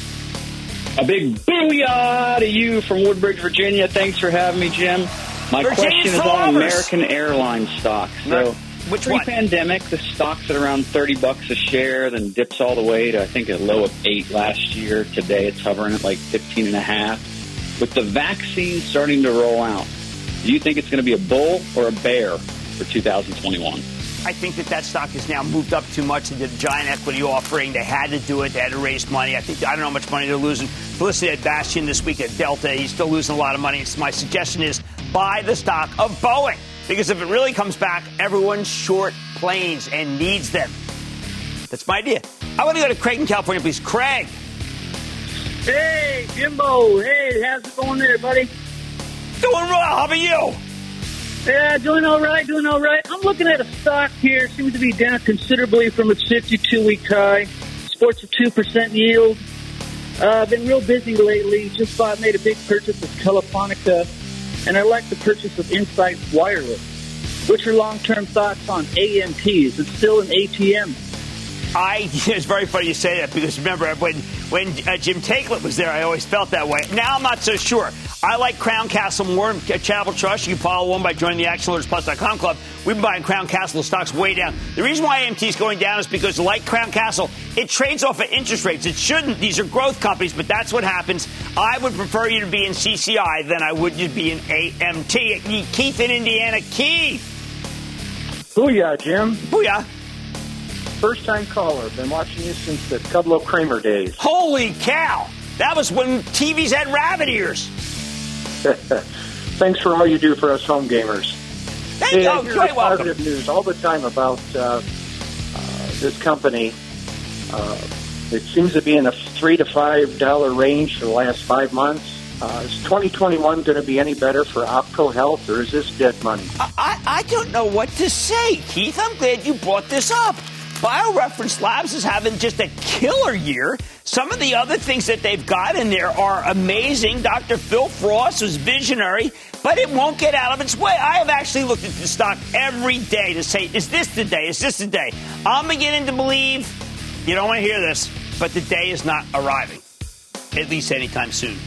A big booyah to you from Woodbridge, Virginia. Thanks for having me, Jim. My Virginia's question is on lovers. American Airlines stock. So, Which one? pre-pandemic, the stock's at around thirty bucks a share, then dips all the way to, I think, a low of eight last year. Today, it's hovering at like fifteen and a half. With the vaccine starting to roll out, do you think it's going to be a bull or a bear for two thousand twenty-one? I think that that stock has now moved up too much. They did a giant equity offering. They had to do it. They had to raise money. I think I don't know how much money they're losing. Felicity had Bastian this week at Delta. He's still losing a lot of money. So my suggestion is buy the stock of Boeing. Because if it really comes back, everyone's short planes and needs them. That's my idea. I want to go to Craig in California, please. Craig. Hey, Jimbo. Hey, how's it going there, buddy? Doing well. How about you? Yeah, doing all right, doing all right. I'm looking at a stock here. Seems to be down considerably from its fifty-two-week high. Sports a two percent yield. Uh, been real busy lately. Just bought, made a big purchase of Telefonica. And I like the purchase of Insight Wireless. What's your long-term thoughts on A M T? Is it still an A T M? I, it's very funny you say that because remember when when uh, Jim Takelet was there, I always felt that way. Now I'm not so sure. I like Crown Castle more than Chapel Trust. You can follow one by joining the Action Alerts Plus dot com club. We've been buying Crown Castle stocks way down. The reason why A M T is going down is because, like Crown Castle, it trades off of interest rates. It shouldn't. These are growth companies, but that's what happens. I would prefer you to be in C C I than I would you to be in A M T. Keith in Indiana. Keith. Booyah, Jim. Booyah. First-time caller. Been watching you since the Kudlow Kramer days. Holy cow. That was when T Vs had rabbit ears. Thanks for all you do for us home gamers. Thank hey, you. I hear Great welcome. positive news all the time about uh, uh, this company. Uh, it seems to be in a three to five dollar range for the last five months. Uh, is twenty twenty-one going to be any better for Opco Health, or is this dead money? I, I, I don't know what to say, Keith. I'm glad you brought this up. BioReference Labs is having just a killer year. Some of the other things that they've got in there are amazing. Doctor Phil Frost was visionary, but it won't get out of its way. I have actually looked at the stock every day to say, is this the day? Is this the day? I'm beginning to believe, you don't want to hear this, but the day is not arriving, at least anytime soon.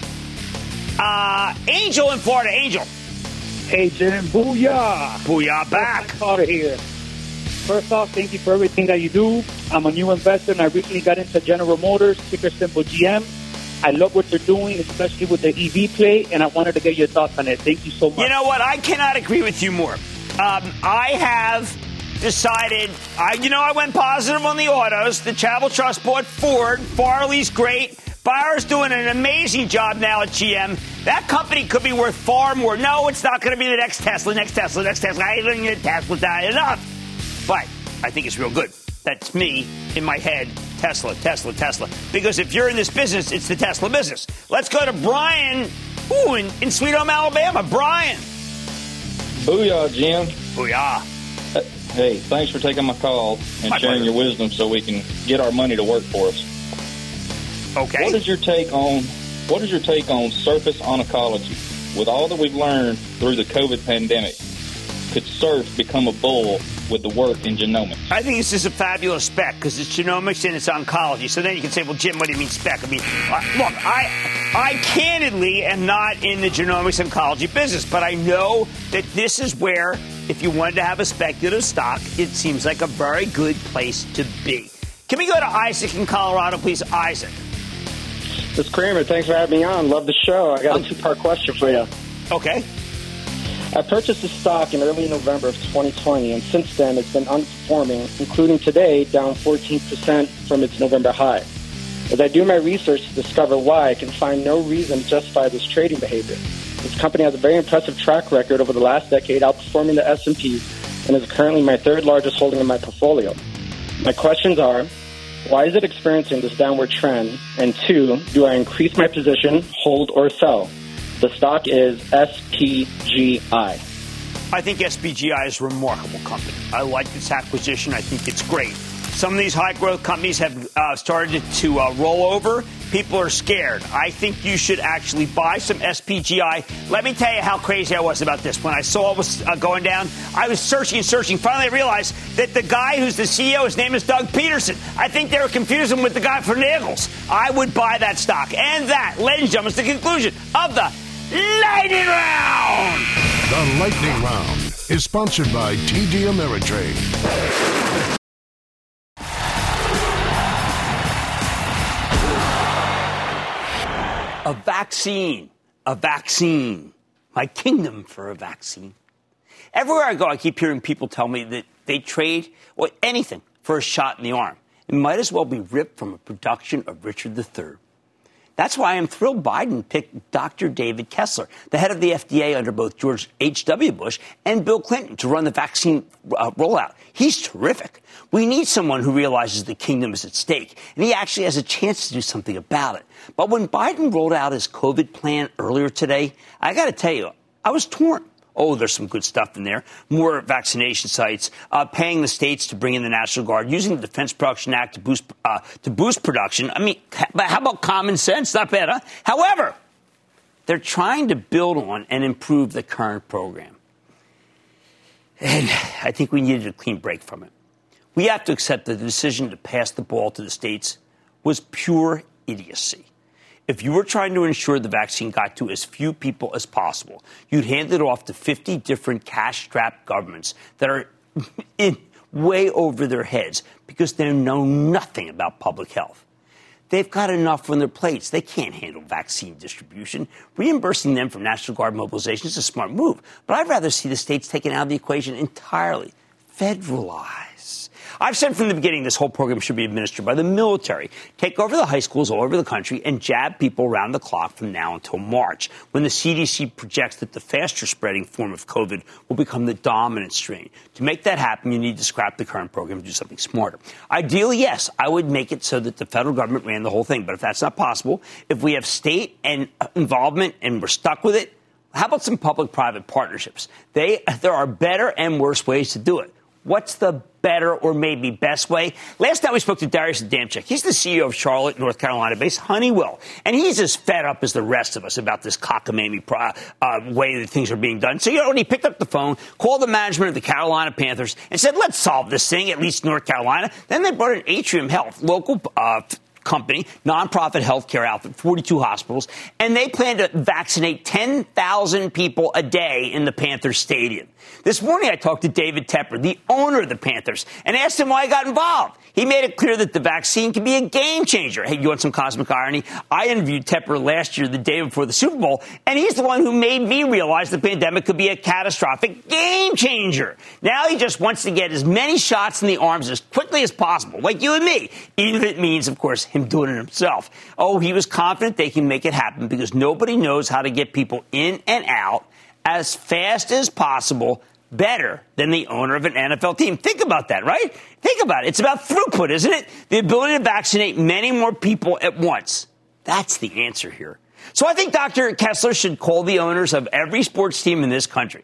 Uh, Angel in Florida. Angel. Hey, Jim. Booyah. Booyah back. Carter here. First off, thank you for everything that you do. I'm a new investor, and I recently got into General Motors, ticker symbol G M. I love what you're doing, especially with the E V play, and I wanted to get your thoughts on it. Thank you so much. You know what? I cannot agree with you more. Um, I have decided, I, you know, I went positive on the autos. The Chapel Trust bought Ford. Farley's great. Bayer's doing an amazing job now at G M. That company could be worth far more. No, it's not going to be the next Tesla, next Tesla, next Tesla. I don't get Tesla that enough. But I think it's real good. That's me in my head. Tesla, Tesla, Tesla. Because if you're in this business, it's the Tesla business. Let's go to Brian, ooh, in, in Sweet Home, Alabama. Brian. Booyah, Jim. Booyah. Uh, hey, thanks for taking my call and my sharing pleasure. Your wisdom so we can get our money to work for us. Okay. What is your take on what is your take on surface oncology? With all that we've learned through the COVID pandemic, could surf become a bull with the work in genomics. I think this is a fabulous spec because it's genomics and it's oncology. So then you can say, well, Jim, what do you mean spec? I mean, uh, look, I, I candidly am not in the genomics oncology business, but I know that this is where, if you wanted to have a speculative stock, it seems like a very good place to be. Can we go to Isaac in Colorado, please? Isaac. Mister Cramer, thanks for having me on. Love the show. I got a two-part question for you. Okay. I purchased the stock in early November of twenty twenty, and since then it's been underperforming, including today down fourteen percent from its November high. As I do my research to discover why, I can find no reason to justify this trading behavior. This company has a very impressive track record over the last decade, outperforming the S and P, and is currently my third largest holding in my portfolio. My questions are, why is it experiencing this downward trend? And two, do I increase my position, hold, or sell? The stock is S P G I. I think S P G I is a remarkable company. I like this acquisition. I think it's great. Some of these high-growth companies have uh, started to uh, roll over. People are scared. I think you should actually buy some S P G I. Let me tell you how crazy I was about this. When I saw it was uh, going down, I was searching and searching. Finally, I realized that the guy who's the C E O, his name is Doug Peterson. I think they were confusing him with the guy for Nichols. I would buy that stock. And that, ladies and gentlemen, is the conclusion of the Lightning Round. The Lightning Round is sponsored by T D Ameritrade. A vaccine, a vaccine, my kingdom for a vaccine. Everywhere I go, I keep hearing people tell me that they trade well, anything for a shot in the arm. It might as well be ripped from a production of Richard the Third. That's why I'm thrilled Biden picked Doctor David Kessler, the head of the F D A under both George H W. Bush and Bill Clinton, to run the vaccine uh, rollout. He's terrific. We need someone who realizes the kingdom is at stake, and he actually has a chance to do something about it. But when Biden rolled out his COVID plan earlier today, I got to tell you, I was torn. Oh, there's some good stuff in there. More vaccination sites, uh, paying the states to bring in the National Guard, using the Defense Production Act to boost uh, to boost production. I mean, how about common sense? Not bad, huh? However, they're trying to build on and improve the current program. And I think we needed a clean break from it. We have to accept that the decision to pass the ball to the states was pure idiocy. If you were trying to ensure the vaccine got to as few people as possible, you'd hand it off to fifty different cash-strapped governments that are in way over their heads because they know nothing about public health. They've got enough on their plates. They can't handle vaccine distribution. Reimbursing them for National Guard mobilization is a smart move, but I'd rather see the states taken out of the equation entirely. Federalize. I've said from the beginning this whole program should be administered by the military. Take over the high schools all over the country and jab people around the clock from now until March, when the C D C projects that the faster spreading form of COVID will become the dominant strain. To make that happen, you need to scrap the current program and do something smarter. Ideally, yes, I would make it so that the federal government ran the whole thing. But if that's not possible, if we have state and involvement and we're stuck with it, how about some public-private partnerships? They, there are better and worse ways to do it. What's the better or maybe best way? Last night we spoke to Darius Adamczyk. He's the C E O of Charlotte, North Carolina-based Honeywell. And he's as fed up as the rest of us about this cockamamie uh, way that things are being done. So, you know, he picked up the phone, called the management of the Carolina Panthers, and said, let's solve this thing, at least North Carolina. Then they brought in Atrium Health, local uh company, nonprofit healthcare outfit, forty-two hospitals, and they plan to vaccinate ten thousand people a day in the Panthers stadium. This morning I talked to David Tepper, the owner of the Panthers, and asked him why he got involved. He made it clear that the vaccine can be a game changer. Hey, you want some cosmic irony? I interviewed Tepper last year, the day before the Super Bowl, and he's the one who made me realize the pandemic could be a catastrophic game changer. Now he just wants to get as many shots in the arms as quickly as possible, like you and me, even if it means, of course, him doing it himself. Oh, he was confident they can make it happen because nobody knows how to get people in and out as fast as possible better than the owner of an N F L team. Think about that, right? Think about it. It's about throughput, isn't it? The ability to vaccinate many more people at once. That's the answer here. So I think Doctor Kessler should call the owners of every sports team in this country.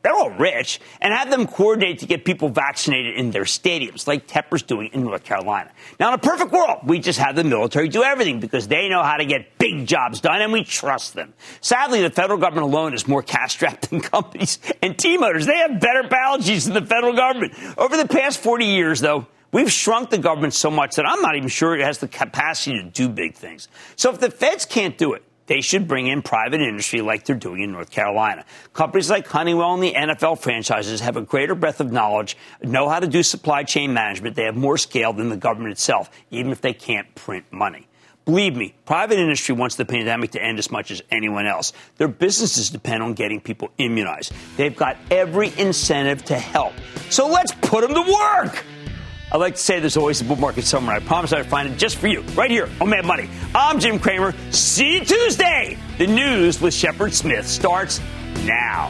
They're all rich, and have them coordinate to get people vaccinated in their stadiums, like Tepper's doing in North Carolina. Now, in a perfect world, we just have the military do everything because they know how to get big jobs done, and we trust them. Sadly, the federal government alone is more cash-strapped than companies and team owners. They have better balance sheets than the federal government. Over the past forty years, though, we've shrunk the government so much that I'm not even sure it has the capacity to do big things. So if the feds can't do it, they should bring in private industry like they're doing in North Carolina. Companies like Honeywell and the N F L franchises have a greater breadth of knowledge, know how to do supply chain management. They have more scale than the government itself, even if they can't print money. Believe me, private industry wants the pandemic to end as much as anyone else. Their businesses depend on getting people immunized. They've got every incentive to help. So let's put them to work. I like to say there's always a bull market somewhere. I promise I'll find it just for you, right here on Mad Money. I'm Jim Cramer. See you Tuesday. The news with Shepard Smith starts now.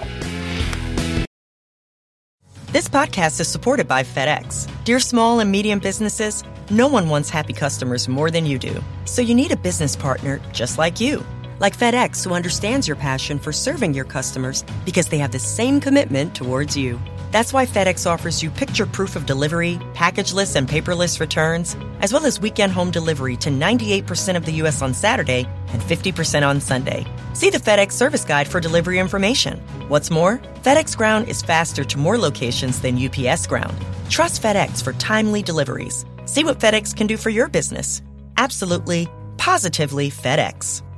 This podcast is supported by FedEx. Dear small and medium businesses, no one wants happy customers more than you do. So you need a business partner just like you. Like FedEx, who understands your passion for serving your customers because they have the same commitment towards you. That's why FedEx offers you picture proof of delivery, packageless and paperless returns, as well as weekend home delivery to ninety-eight percent of the U S on Saturday and fifty percent on Sunday. See the FedEx service guide for delivery information. What's more, FedEx Ground is faster to more locations than U P S Ground. Trust FedEx for timely deliveries. See what FedEx can do for your business. Absolutely, positively FedEx.